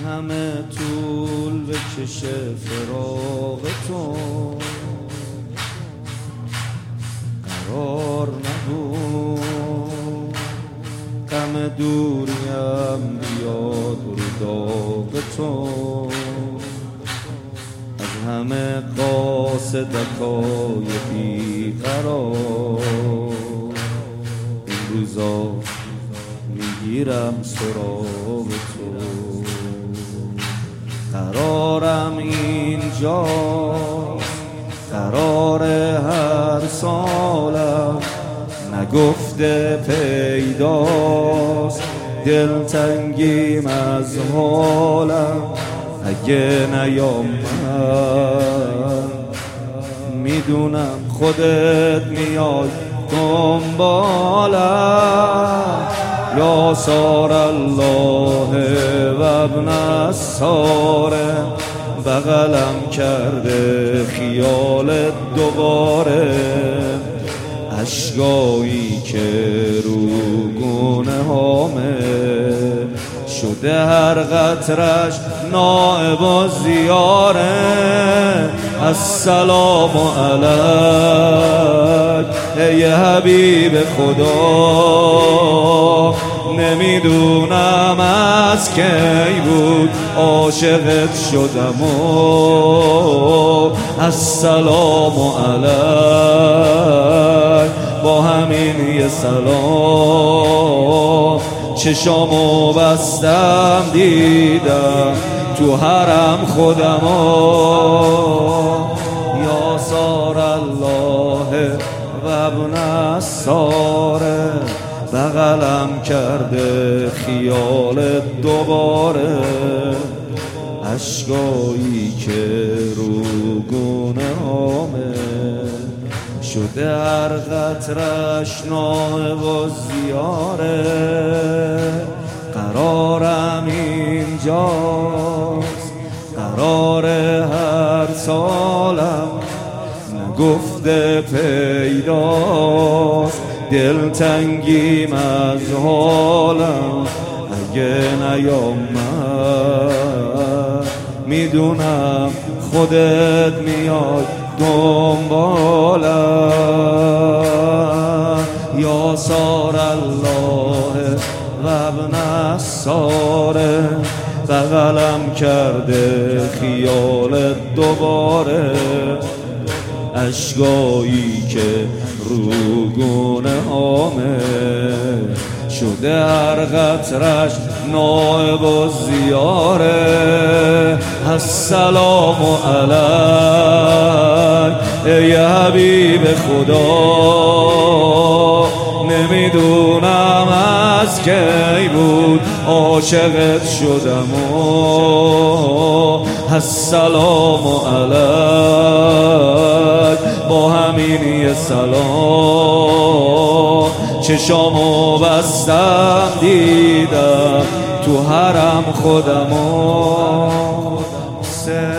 همه طول بکشه فراق تو، قرار نبود غم دوریم بیاد رو داغ تو. از همه قاصدکای بیقرار این روزا میگیرم سراغ تو. قرارم اینجاست، قرار هر سالم نگفته پیداست. دلتنگیم از حالم اگه نیام من، میدونم خودت میای دنبالم. یا سار الله و ابن الساره، بغلم کرده خیالت دوباره. اشکایی که رو گونه هامه شده هر قطرش نائب و زیاره. السلام علیک ای حبیب خدا، نمیدونم از کی بود عاشقت شدم و السلام علیک. با همین یه سلام چشامو بستم دیدم تو حرم خودمو. یا سار الله و ابن الساره، بغلم کرده خیالت دوباره. اشکایی که رو گونه هامه شده هر قطرش نائب و زیاره. قرارم اینجاست، قرار هر سالم نگفته پیداست. دلتنگیم از حالم اگه نیام من، میدونم خودت میای دنبالم. یا سار الله و ابن الساره، بغلم کرده خیالت دوباره. اشکایی که رو گونه هامه شده هر قطرش نائب و زیاره. السلام علیک ای حبیب خدا، نمیدونم از کی بود عاشقت شدم و السلام علیک. با همین یه سلام چشامو بستم دیدم تو حرم خودمو.